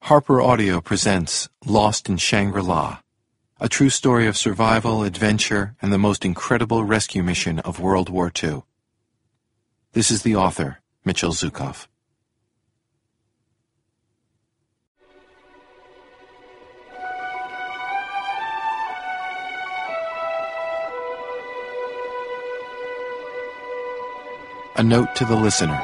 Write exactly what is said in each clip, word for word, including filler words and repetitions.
Harper Audio presents Lost in Shangri-La, a true story of survival, adventure, and the most incredible rescue mission of World War Two. This is the author, Mitchell Zukoff. A note to the listener.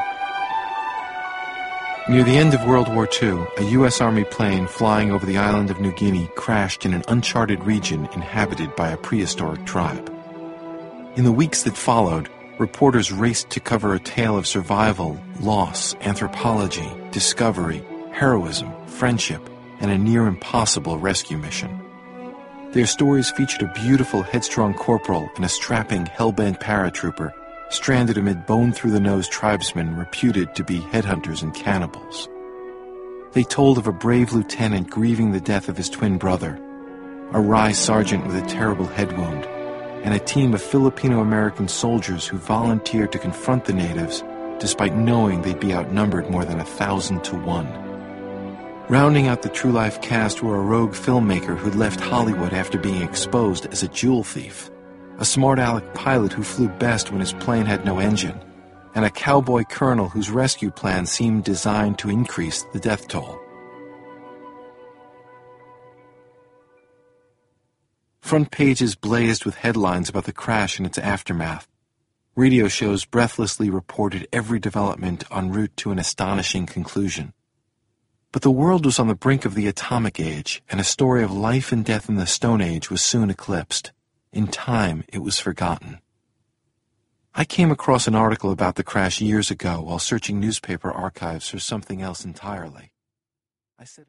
Near the end of World War Two, a U S Army plane flying over the island of New Guinea crashed in an uncharted region inhabited by a prehistoric tribe. In the weeks that followed, reporters raced to cover a tale of survival, loss, anthropology, discovery, heroism, friendship, and a near-impossible rescue mission. Their stories featured a beautiful, headstrong corporal and a strapping, hell-bent paratrooper stranded amid bone-through-the-nose tribesmen reputed to be headhunters and cannibals. They told of a brave lieutenant grieving the death of his twin brother, a wry sergeant with a terrible head wound, and a team of Filipino-American soldiers who volunteered to confront the natives despite knowing they'd be outnumbered more than a thousand to one. Rounding out the true-life cast were a rogue filmmaker who'd left Hollywood after being exposed as a jewel thief, a smart-aleck pilot who flew best when his plane had no engine, and a cowboy colonel whose rescue plan seemed designed to increase the death toll. Front pages blazed with headlines about the crash and its aftermath. Radio shows breathlessly reported every development en route to an astonishing conclusion. But the world was on the brink of the atomic age, and a story of life and death in the Stone Age was soon eclipsed. In time, it was forgotten. I came across an article about the crash years ago while searching newspaper archives for something else entirely. I said